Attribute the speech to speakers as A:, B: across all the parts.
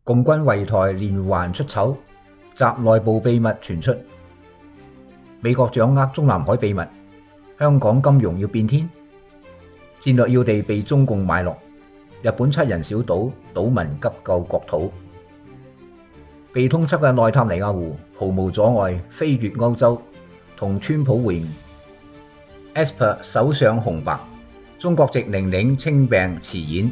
A: 共軍圍台連環出醜，習內部秘密傳出。美國掌握中南海秘密，香港金融要變天，戰略要地被中共買落，日本7人小島島民急救國土，被通緝嘅內塔尼亞胡毫無阻礙飛越歐洲同川普會晤。Esper 首相紅白，中國籍寧寧稱病辭演。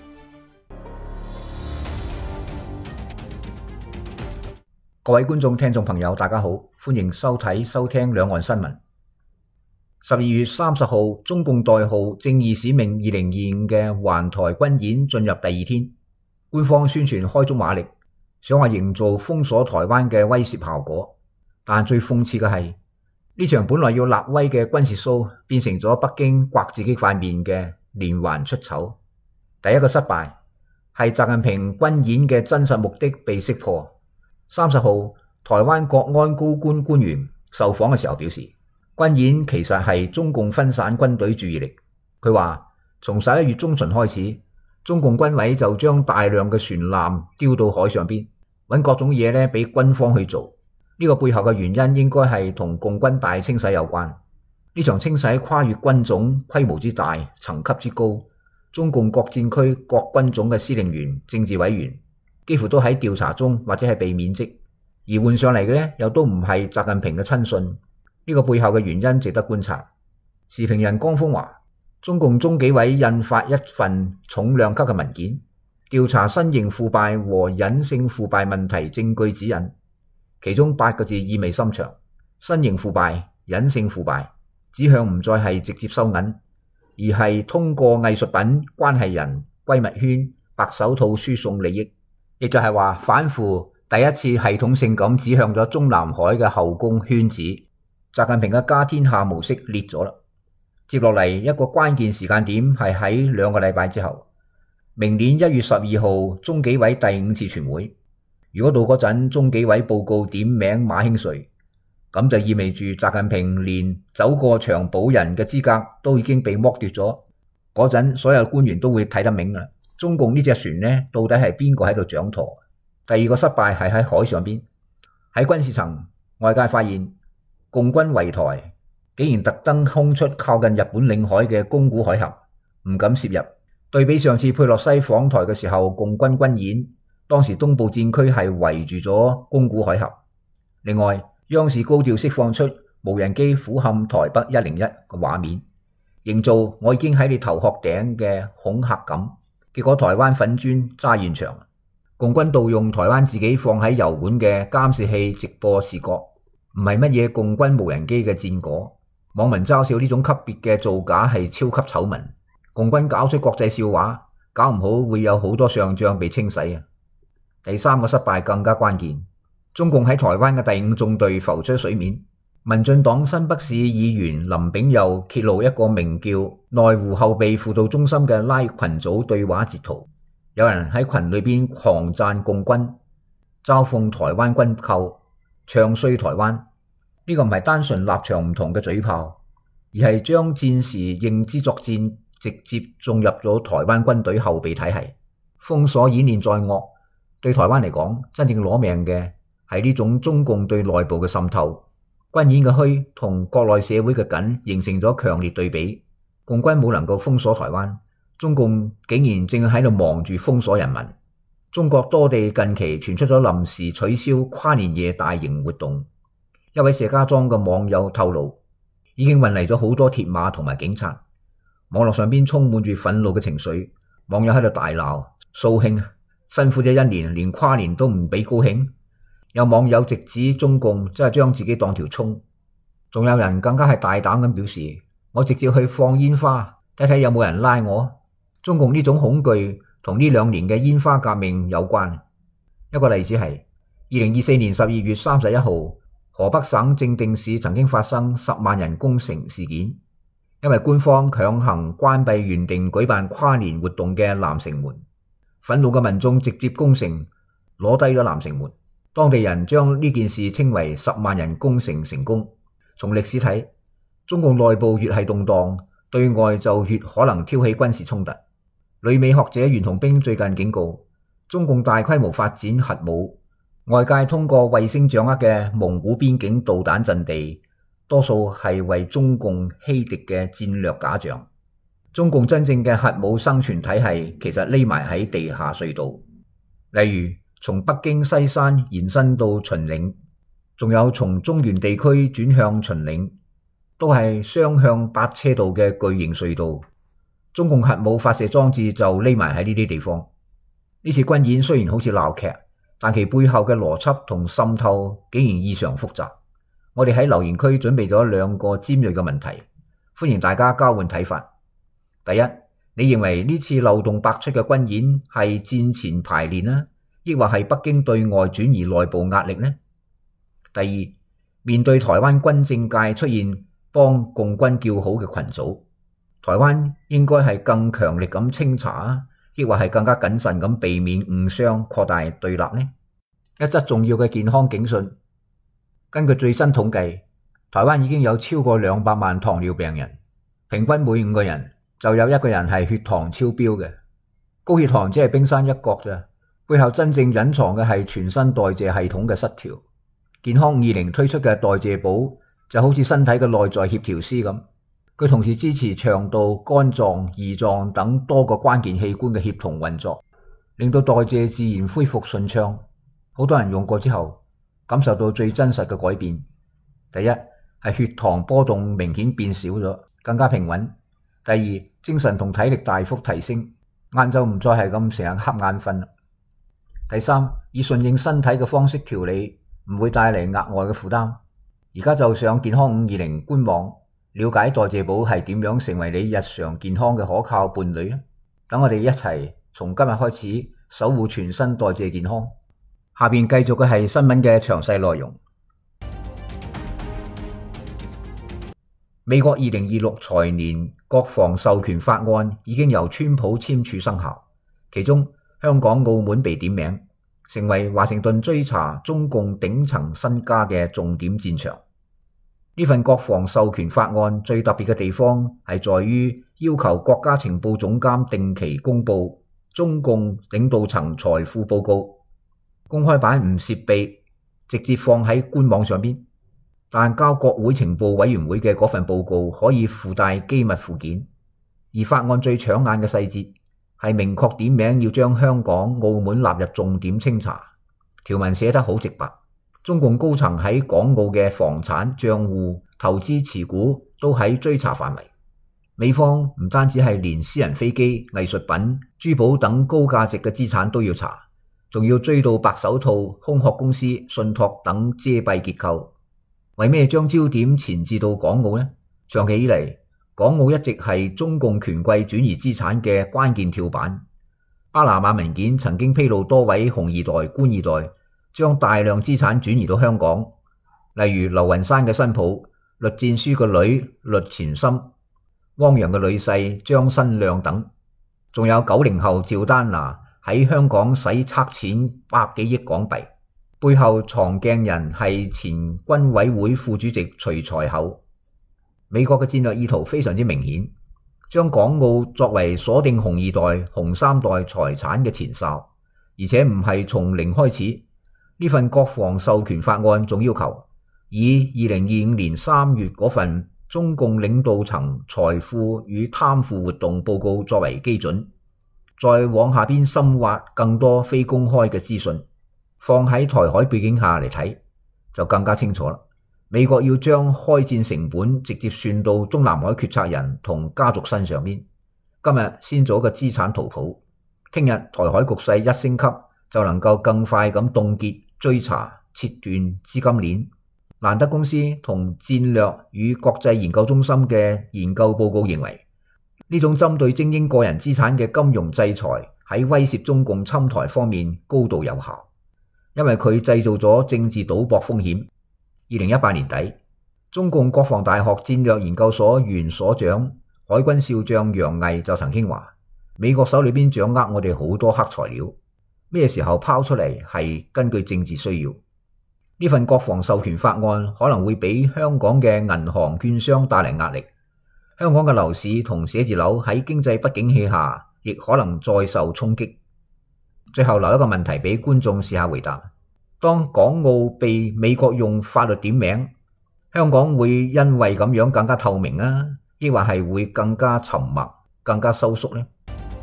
A: 各位觀眾、聽眾朋友，大家好，歡迎收睇、收聽兩岸新聞。12月30號，中共代號正義使命2025嘅環台軍演進入第2天，官方宣傳開足馬力，想話營造封鎖台灣嘅威懾效果。但最諷刺嘅係，呢場本來要立威嘅軍事 show 變成咗北京刮自己塊面嘅連環出醜。第一個失敗係習近平軍演嘅真實目的被識破。30號，台灣國安高官員受訪嘅時候表示，軍演其實係中共分散軍隊注意力。佢話從11月中旬開始，中共軍委就將大量嘅船艦丟到海上邊，揾各種嘢咧俾軍方去做。呢個背後嘅原因應該係同共軍大清洗有關。呢場清洗跨越軍種，規模之大，層級之高，中共各戰區各軍種嘅司令員、政治委員幾乎都喺調查中或者係被免職，而換上嚟嘅呢又都唔係習近平嘅親信。呢個背後嘅原因值得觀察。時評人江峰話，中共中紀委印發一份重量級嘅文件，調查新型腐敗和隱性腐敗問題證據指引，其中8個字意味深長：新型腐敗、隱性腐敗，指向唔再係直接收銀，而係通過藝術品、關係人、閨蜜圈、白手套輸送利益。亦就係話，反腐第一次系統性咁指向咗中南海嘅後宮圈子，習近平嘅家天下模式裂咗啦。接落嚟一個關鍵時間點係喺2個禮拜之後，明年1月12號中紀委第5次全會。如果到嗰陣中紀委報告點名馬興瑞，咁就意味住習近平連走過場保人嘅資格都已經被剝奪咗。嗰陣所有官員都會睇得明啦。中共呢隻船呢，到底係邊個喺度掌舵？第二個失敗係喺海上邊，喺軍事層，外界發現共軍圍台竟然特登空出靠近日本領海嘅宮古海峽，唔敢涉入。對比上次佩洛西訪台嘅時候，共軍軍演，當時東部戰區係圍住咗宮古海峽。另外，央視高調釋放出無人機俯瞰台北101嘅畫面，營造我已經喺你頭殼頂嘅恐嚇感。結果台灣粉磚揸現場，共軍盜用台灣自己放喺油管嘅監視器直播視覺，唔係乜嘢共軍無人機嘅戰果。網民嘲笑呢種級別嘅造假係超級醜聞。共軍搞出國際笑話，搞唔好會有好多上將被清洗啊！第3個失敗更加關鍵，中共喺台灣嘅第5縱隊浮出水面。民進黨新北市議員林炳佑揭露一個名叫內湖後備輔導中心嘅拉群組對話截圖，有人喺群裏邊狂讚共軍，嘲諷台灣軍購，唱衰台灣。呢個唔係單純立場唔同嘅嘴炮，而係將戰時認知作戰直接種入咗台灣軍隊後備體系。封鎖演練再惡，對台灣嚟講，真正攞命嘅係呢種中共對內部嘅滲透。軍演嘅虛同國內社會嘅緊形成咗強烈對比。共軍冇能夠封鎖台灣，中共竟然正喺度忙住封鎖人民。中國多地近期傳出咗臨時取消跨年夜大型活動。一位石家莊嘅網友透露，已經運嚟咗好多鐵馬同埋警察。網絡上邊充滿住憤怒嘅情緒，網友喺度大鬧掃興，辛苦咗1年，連跨年都唔俾高興。有網友直指中共真係將自己當條蔥，仲有人更加係大膽咁表示，我直接去放煙花，睇睇有冇人拉我。中共呢種恐懼同呢2年嘅煙花革命有關。一個例子係2024年12月31號，河北省正定市曾經發生10萬人攻城事件，因為官方強行關閉原定舉辦跨年活動嘅南城門，憤怒嘅民眾直接攻城，攞低咗南城門。當地人將呢件事稱為10萬人攻城成功。從歷史睇，中共內部越係動盪，對外就越可能挑起軍事衝突。旅美學者袁同兵最近警告， 中共大規模發展核武，外界通過衛星掌握嘅蒙古邊境導彈陣地，多數係為中共欺敵嘅戰略假象。中共真正嘅核武生存體系其實匿埋喺地下隧道，例如從北京西山延伸到秦嶺，仲有從中原地區轉向秦嶺，都係雙向8車道嘅巨型隧道。中共核武發射裝置就匿埋喺呢啲地方。呢次軍演雖然好似鬧劇，但其背後嘅邏輯同滲透竟然異常複雜。我哋喺留言區準備咗2個尖銳嘅問題，歡迎大家交換睇法。第一，你認為呢次漏洞百出嘅軍演係戰前排練呢，抑或係北京對外轉移內部壓力呢？第二，面對台灣軍政界出現幫共軍叫好嘅群組，台灣應該係更強力咁清查，抑或係更加謹慎咁避免誤傷擴大對立呢？一則重要嘅健康警訊，根據最新統計，台灣已經有超過200萬糖尿病人，平均每5個人就有1個人係血糖超標嘅。高血糖只係冰山一角啫，背後真正隱藏嘅係全身代謝系統嘅失調。健康520推出嘅代謝寶就好似身體嘅內在協調師咁，佢同時支持腸道、肝臟、胰臟等多個關鍵器官嘅協同運作，令到代謝自然恢復順暢。好多人用過之後，感受到最真實嘅改變。第一係血糖波動明顯變少咗，更加平穩。第二，精神同體力大幅提升，晏晝唔再係咁成日瞌眼瞓。第三，以順應身體嘅方式調理，唔會帶嚟額外嘅負擔。而家就上健康520官網了解代謝寶係點樣成為你日常健康嘅可靠伴侶。等我哋一齊從今日開始守護全身代謝健康。下邊繼續嘅係新聞嘅詳細內容。美國2026財年國防授權法案已經由川普簽署生效，其中香港、澳門被點名，成為華盛頓追查中共頂層身家嘅重點戰場。呢份國防授權法案最特別嘅地方係在於要求國家情報總監定期公布中共領導層財富報告，公開版唔涉秘，直接放喺官網上邊，但交國會情報委員會嘅嗰份報告可以附帶機密附件。而法案最搶眼嘅細節係明確點名要將香港、澳門納入重點清查，條文寫得好直白。中共高層喺港澳嘅房產、賬戶、投資持股都喺追查範圍。美方唔單止係連私人飛機、藝術品、珠寶等高價值嘅資產都要查，仲要追到白手套、空殼公司、信託等遮蔽結構。為咩將焦點前置到港澳呢？長期以嚟，港澳一直係中共權貴轉移資產嘅關鍵跳板。巴拿馬文件曾經披露多位紅二代、官二代將大量資產轉移到香港，例如劉雲山嘅新抱栗戰書個女栗前深、汪洋嘅女婿張新亮等，仲有90後趙丹娜喺香港洗黑錢100幾億港幣，背後藏鏡人係前軍委會副主席徐才厚。美國嘅戰略意圖非常之明顯，將港澳作為鎖定紅二代、紅三代財產嘅前哨，而且唔係從零開始。呢份國防授權法案仲要求以2025年3月嗰份中共領導層財富與貪腐活動報告作為基準，再往下邊深挖更多非公開嘅資訊，放喺台海背景下嚟睇就更加清楚啦。美國要將開戰成本直接算到中南海決策人同家族身上邊。今日先做一個資產圖譜，聽日台海局勢一升級就能夠更快咁凍結、追查、切斷資金鏈。蘭德公司同戰略與國際研究中心嘅研究報告認為，呢種針對精英個人資產嘅金融制裁喺威懾中共侵台方面高度有效，因為佢製造咗政治賭博風險。2018年底，中共國防大學戰略研究所原所長海軍少將楊毅就曾經話，美國手裏邊掌握我哋好多黑材料，咩時候拋出嚟係根據政治需要。呢份國防授權法案可能會俾香港嘅銀行券商帶嚟壓力，香港嘅樓市同寫字樓喺經濟不景氣下亦可能再受衝擊。 最後留一個問題俾觀眾試下回答：當港澳被美國用法律點名，香港會因為咁樣更加透明啊，抑或係會更加沉默、更加收縮呢？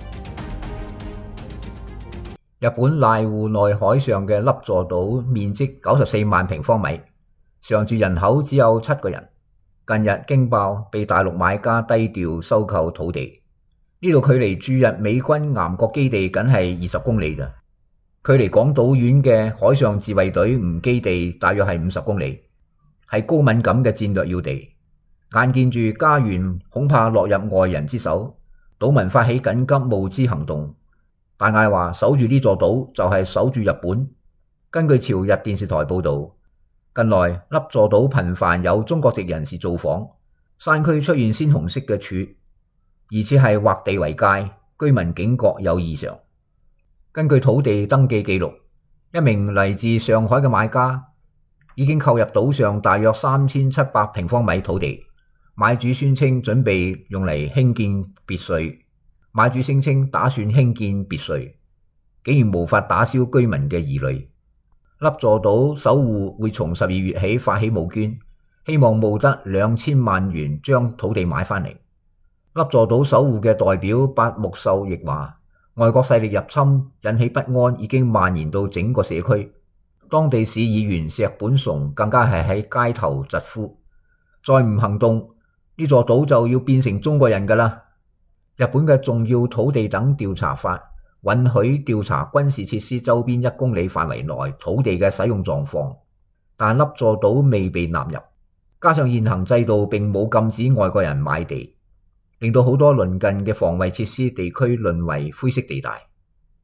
A: 日本瀨戶內海上嘅笠佐島面積94萬平方米，常住人口只有7個人。近日驚爆被大陸買家低調收購土地，呢度距離駐日美軍岩國基地僅係20公里咋，距離港島縣嘅海上自衛隊吳基地大約係50公里，係高敏感嘅戰略要地。眼見住家園恐怕落入外人之手，島民發起緊急募資行動。大嗌話守住呢座島就係守住日本。根據朝日電視台報道，近來笠佐島頻繁有中國籍人士造訪，山區出現鮮紅色嘅柱，疑似係劃地為界，居民警覺有異常。根據土地登記記錄，一名嚟自上海嘅買家已經購入島上大約3700平方米土地，買主宣稱準備用嚟興建別墅。買主聲稱打算興建別墅，竟然無法打消居民嘅疑慮。笠佐島守護會從12月起發起募捐，希望募得2000萬元將土地買返嚟。笠佐島守護嘅代表八木秀亦話，外國勢力入侵引起不安已經蔓延到整個社區，當地市議員石本崇更加係喺街頭疾呼，再唔行動，呢座島就要變成中國人㗎喇。日本嘅重要土地等調查法允許調查軍事設施周邊1公里範圍內土地嘅使用狀況，但笠佐島未被納入，加上現行制度並冇禁止外國人買地，令到好多鄰近嘅防衛設施地區淪為灰色地帶。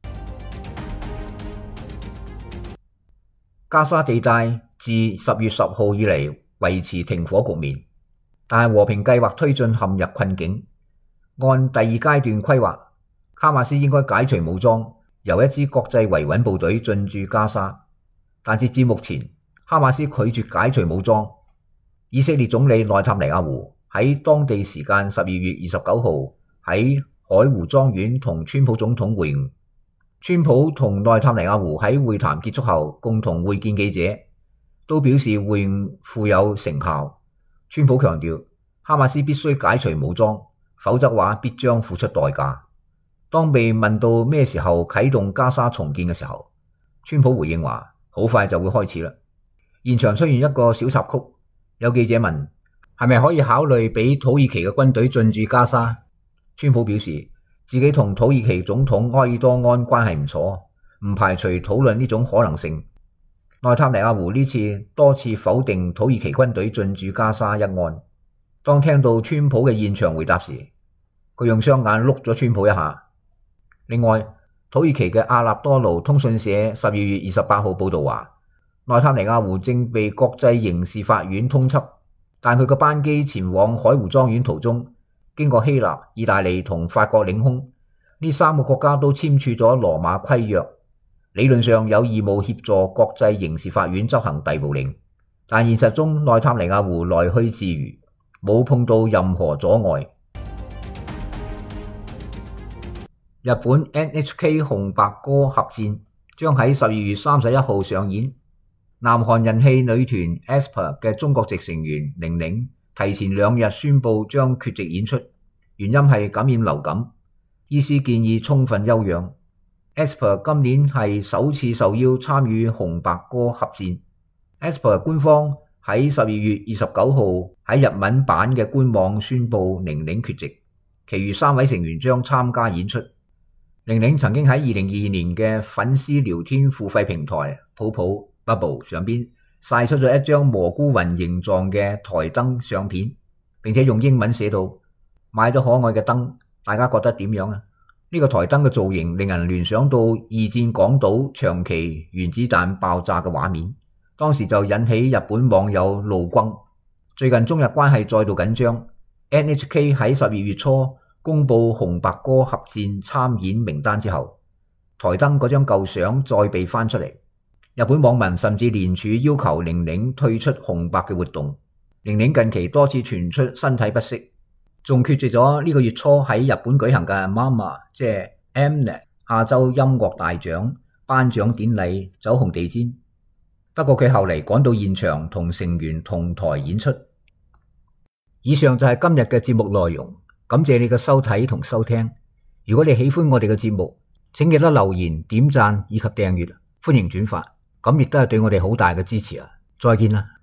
A: 加沙地帶自10月10號以嚟維持停火局面，但係和平計劃推進陷入困境。按第2階段規劃，哈馬斯應該解除武裝，由一支國際維穩部隊進駐加沙。但截至目前，哈馬斯拒絕解除武裝。以色列總理內塔尼亞胡喺當地時間12月29號喺海湖莊園同川普總統會晤。川普同內塔尼亞胡喺會談結束後共同會見記者，都表示會晤富有成效。川普強調，哈馬斯必須解除武裝，否則話必將付出代價。當被問到咩時候啟動加沙重建嘅時候，川普回應話好快就會開始啦。現場出現一個小插曲，有記者問係咪可以考慮俾土耳其嘅軍隊進駐加沙？川普表示自己同土耳其總統埃爾多安關係唔錯，唔排除討論呢種可能性。內塔尼亞胡呢次多次否定土耳其軍隊進駐加沙一案。當聽到川普嘅現場回答時，佢用雙眼碌咗川普一下。另外，土耳其嘅阿納多盧通訊社12月28號報道話，內塔尼亞胡正被國際刑事法院通緝，但佢嘅班機前往海湖莊園途中，經過希臘、意大利同法國領空，呢3個國家都簽署咗羅馬規約，理論上有義務協助國際刑事法院執行逮捕令，但現實中內塔尼亞胡來去自如，冇碰到任何阻礙。日本 NHK 紅白歌合戰將喺12月31號上演。南韓人氣女團 aespa 嘅中國籍成員寧寧提前2日宣布將缺席演出，原因係感染流感，醫師建議充分休養。aespa 今年係首次受邀參與紅白歌合戰。aespa 官方喺12月29號喺日文版嘅官網宣布寧寧缺席，其餘3位成員將參加演出。寧寧曾經喺2022年嘅粉絲聊天付費平台抱抱 Bubble 上邊曬出咗一張蘑菇雲形狀嘅台燈相片，並且用英文寫到買咗可愛嘅燈，大家覺得點樣啊？呢個台燈嘅造型令人聯想到2戰港島長崎原子彈爆炸嘅畫面，當時就引起日本網友怒轟。最近中日關係再度緊張， NHK 喺12月初公布紅白歌合戰參演名單之後，台燈嗰張舊相再被翻出嚟。日本網民甚至聯署要求寧寧退出紅白嘅活動。寧寧近期多次傳出身體不適，仲缺席咗呢個月初喺日本舉行嘅 MAMA 即係 Mnet 亞洲音樂大獎頒獎典禮走紅地氈。不過佢後嚟趕到現場同成員同台演出。以上就係今日嘅節目內容，感謝你嘅收睇同收聽。如果你喜歡我哋嘅節目，請記得留言、點讚以及訂閱，歡迎轉發，咁亦都係對我哋好大嘅支持啊！再見啦。